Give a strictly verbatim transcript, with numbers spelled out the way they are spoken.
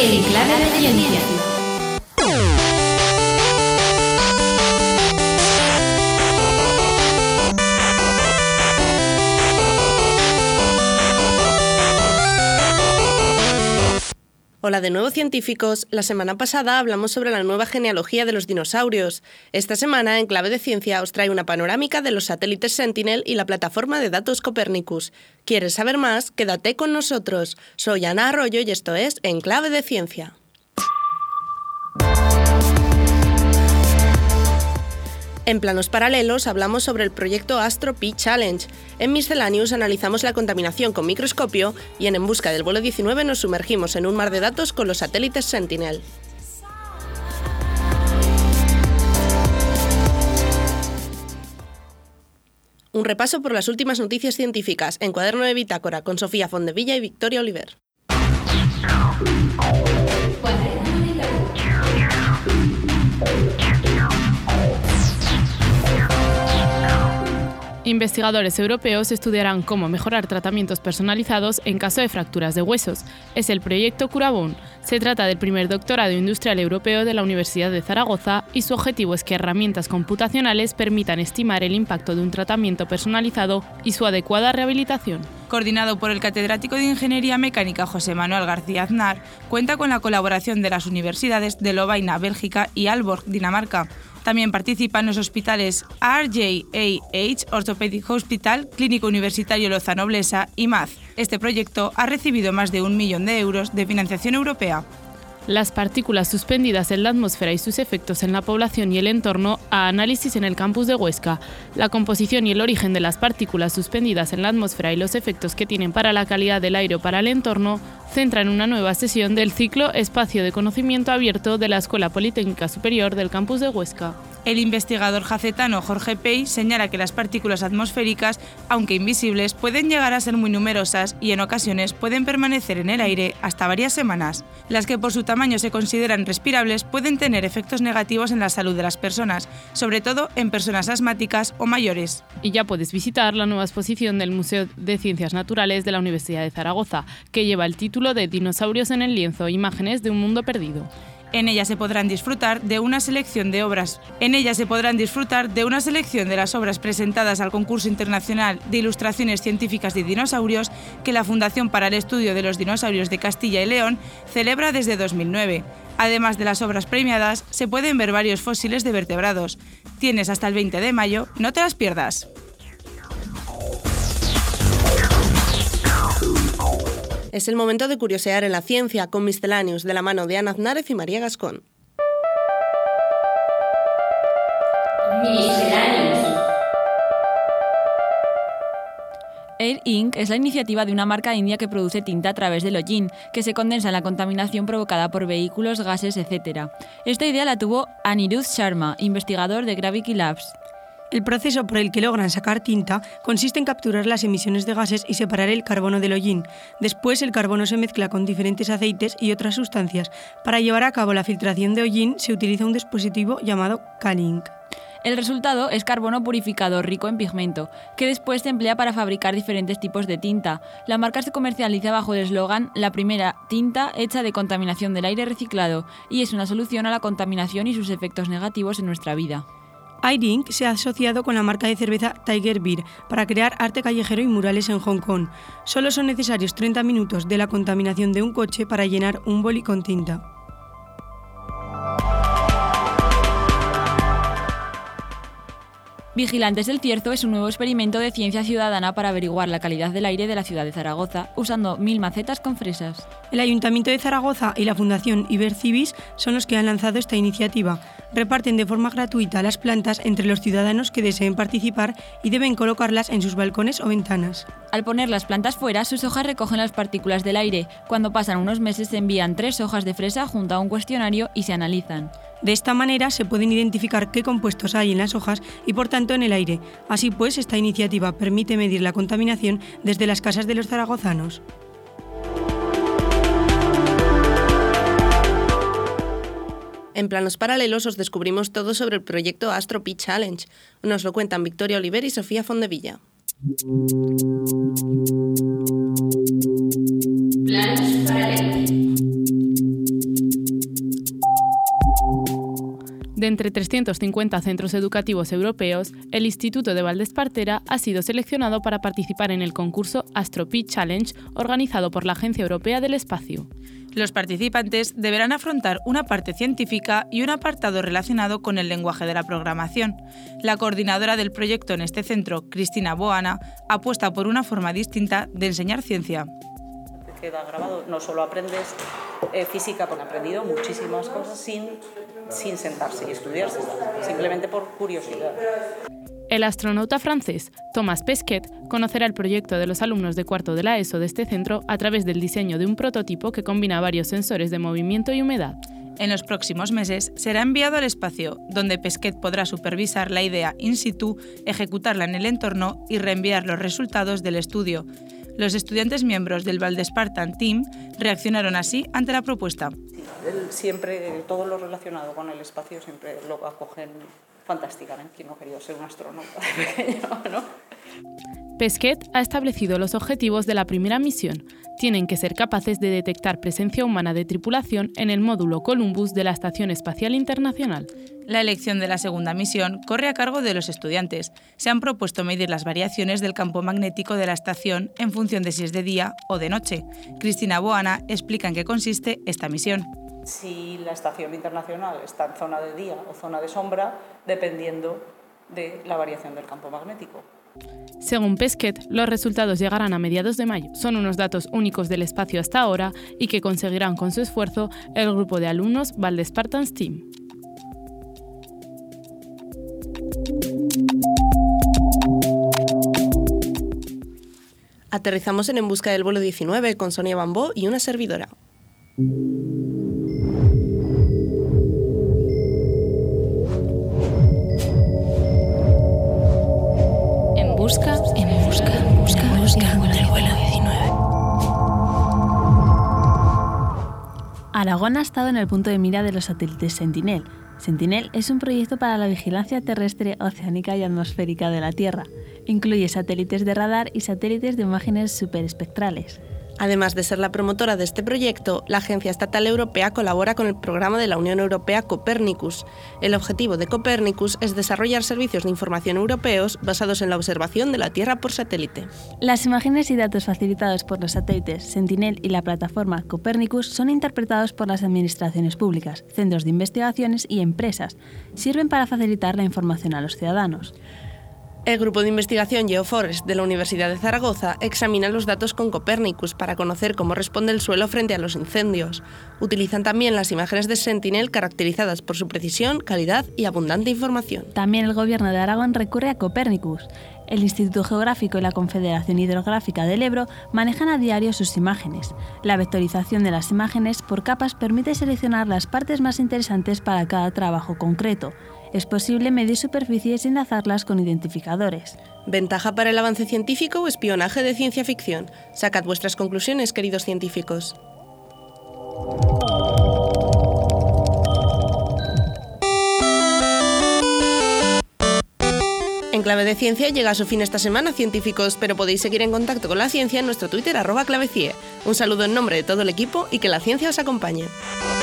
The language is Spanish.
En Clave de Ciencia. Hola de nuevo, científicos. La semana pasada hablamos sobre la nueva genealogía de los dinosaurios. Esta semana, en Clave de Ciencia, os trae una panorámica de los satélites Sentinel y la plataforma de datos Copernicus. ¿Quieres saber más? Quédate con nosotros. Soy Ana Arroyo y esto es En Clave de Ciencia. En planos paralelos hablamos sobre el proyecto Astro P Challenge. En Miscellaneous analizamos la contaminación con microscopio y en En busca del vuelo diecinueve nos sumergimos en un mar de datos con los satélites Sentinel. Un repaso por las últimas noticias científicas en Cuaderno de Bitácora con Sofía Fondevilla y Victoria Oliver. Investigadores europeos estudiarán cómo mejorar tratamientos personalizados en caso de fracturas de huesos. Es el proyecto Curabone. Se trata del primer doctorado industrial europeo de la Universidad de Zaragoza y su objetivo es que herramientas computacionales permitan estimar el impacto de un tratamiento personalizado y su adecuada rehabilitación. Coordinado por el catedrático de Ingeniería Mecánica José Manuel García Aznar, cuenta con la colaboración de las universidades de Lovaina, Bélgica y Aalborg, Dinamarca. También participan los hospitales R J A H Orthopedic Hospital, Clínico Universitario Lozano Blesa y M A Z. Este proyecto ha recibido más de un millón de euros de financiación europea. Las partículas suspendidas en la atmósfera y sus efectos en la población y el entorno a análisis en el campus de Huesca. La composición y el origen de las partículas suspendidas en la atmósfera y los efectos que tienen para la calidad del aire o para el entorno centran una nueva sesión del ciclo Espacio de Conocimiento Abierto de la Escuela Politécnica Superior del campus de Huesca. El investigador jacetano Jorge Pey señala que las partículas atmosféricas, aunque invisibles, pueden llegar a ser muy numerosas y en ocasiones pueden permanecer en el aire hasta varias semanas. Las que por su tamaño se consideran respirables pueden tener efectos negativos en la salud de las personas, sobre todo en personas asmáticas o mayores. Y ya puedes visitar la nueva exposición del Museo de Ciencias Naturales de la Universidad de Zaragoza, que lleva el título de Dinosaurios en el lienzo, imágenes de un mundo perdido. En ella se podrán disfrutar de una selección de obras. En ella se podrán disfrutar de una selección de las obras presentadas al concurso internacional de ilustraciones científicas de dinosaurios que la Fundación para el Estudio de los Dinosaurios de Castilla y León celebra desde dos mil nueve. Además de las obras premiadas, se pueden ver varios fósiles de vertebrados. Tienes hasta el veinte de mayo, no te las pierdas. Es el momento de curiosear en la ciencia con Miscellaneous de la mano de Ana Aznárez y María Gascón. Miscellaneous. Air Incorporated es la iniciativa de una marca india que produce tinta a través del hollín, que se condensa en la contaminación provocada por vehículos, gases, etcétera. Esta idea la tuvo Anirudh Sharma, investigador de Gravity Labs. El proceso por el que logran sacar tinta consiste en capturar las emisiones de gases y separar el carbono del hollín. Después el carbono se mezcla con diferentes aceites y otras sustancias. Para llevar a cabo la filtración de hollín se utiliza un dispositivo llamado K-Link. El resultado es carbono purificado rico en pigmento, que después se emplea para fabricar diferentes tipos de tinta. La marca se comercializa bajo el eslogan «La primera tinta hecha de contaminación del aire reciclado» y es una solución a la contaminación y sus efectos negativos en nuestra vida. Air Incorporated se ha asociado con la marca de cerveza Tiger Beer para crear arte callejero y murales en Hong Kong. Solo son necesarios treinta minutos de la contaminación de un coche para llenar un boli con tinta. Vigilantes del Cierzo es un nuevo experimento de ciencia ciudadana para averiguar la calidad del aire de la ciudad de Zaragoza, usando mil macetas con fresas. El Ayuntamiento de Zaragoza y la Fundación Ibercivis son los que han lanzado esta iniciativa. Reparten de forma gratuita las plantas entre los ciudadanos que deseen participar y deben colocarlas en sus balcones o ventanas. Al poner las plantas fuera, sus hojas recogen las partículas del aire. Cuando pasan unos meses se envían tres hojas de fresa junto a un cuestionario y se analizan. De esta manera se pueden identificar qué compuestos hay en las hojas y por tanto en el aire. Así pues, esta iniciativa permite medir la contaminación desde las casas de los zaragozanos. En planos paralelos os descubrimos todo sobre el proyecto Astro P Challenge. Nos lo cuentan Victoria Oliver y Sofía Fondevilla. Planos paralelos. De entre trescientos cincuenta centros educativos europeos, el Instituto de Valdespartera ha sido seleccionado para participar en el concurso AstroPi Challenge organizado por la Agencia Europea del Espacio. Los participantes deberán afrontar una parte científica y un apartado relacionado con el lenguaje de la programación. La coordinadora del proyecto en este centro, Cristina Boana, apuesta por una forma distinta de enseñar ciencia. Queda grabado, no solo aprendes eh, física, porque he aprendido muchísimas cosas sin, sin sentarse y estudiarse, simplemente por curiosidad. El astronauta francés Thomas Pesquet conocerá el proyecto de los alumnos de cuarto de la ESO de este centro a través del diseño de un prototipo que combina varios sensores de movimiento y humedad. En los próximos meses será enviado al espacio, donde Pesquet podrá supervisar la idea in situ, ejecutarla en el entorno y reenviar los resultados del estudio. Los estudiantes miembros del Valdespartan Team reaccionaron así ante la propuesta. Él siempre, todo lo relacionado con el espacio siempre lo acogen fantásticamente. ¿Quién no quería ser un astronauta de pequeño, no? Pesquet ha establecido los objetivos de la primera misión. Tienen que ser capaces de detectar presencia humana de tripulación en el módulo Columbus de la Estación Espacial Internacional. La elección de la segunda misión corre a cargo de los estudiantes. Se han propuesto medir las variaciones del campo magnético de la estación en función de si es de día o de noche. Cristina Boana explica en qué consiste esta misión. Si la estación internacional está en zona de día o zona de sombra, dependiendo de la variación del campo magnético. Según Pesquet, los resultados llegarán a mediados de mayo. Son unos datos únicos del espacio hasta ahora y que conseguirán con su esfuerzo el grupo de alumnos Valdespartan Team. Aterrizamos en En busca del vuelo diecinueve con Sonia Bambó y una servidora. En busca, en busca, en busca, en busca del vuelo diecinueve. Aragón ha estado en el punto de mira de los satélites Sentinel. Sentinel es un proyecto para la vigilancia terrestre, oceánica y atmosférica de la Tierra. Incluye satélites de radar y satélites de imágenes superespectrales. Además de ser la promotora de este proyecto, la Agencia Estatal Europea colabora con el programa de la Unión Europea Copernicus. El objetivo de Copernicus es desarrollar servicios de información europeos basados en la observación de la Tierra por satélite. Las imágenes y datos facilitados por los satélites Sentinel y la plataforma Copernicus son interpretados por las administraciones públicas, centros de investigaciones y empresas. Sirven para facilitar la información a los ciudadanos. El grupo de investigación GeoForest de la Universidad de Zaragoza examina los datos con Copernicus para conocer cómo responde el suelo frente a los incendios. Utilizan también las imágenes de Sentinel caracterizadas por su precisión, calidad y abundante información. También el Gobierno de Aragón recurre a Copernicus. El Instituto Geográfico y la Confederación Hidrográfica del Ebro manejan a diario sus imágenes. La vectorización de las imágenes por capas permite seleccionar las partes más interesantes para cada trabajo concreto. Es posible medir superficies y enlazarlas con identificadores. ¿Ventaja para el avance científico o espionaje de ciencia ficción? Sacad vuestras conclusiones, queridos científicos. En Clave de Ciencia llega a su fin esta semana, científicos, pero podéis seguir en contacto con la ciencia en nuestro Twitter, arroba clavecie. Un saludo en nombre de todo el equipo y que la ciencia os acompañe.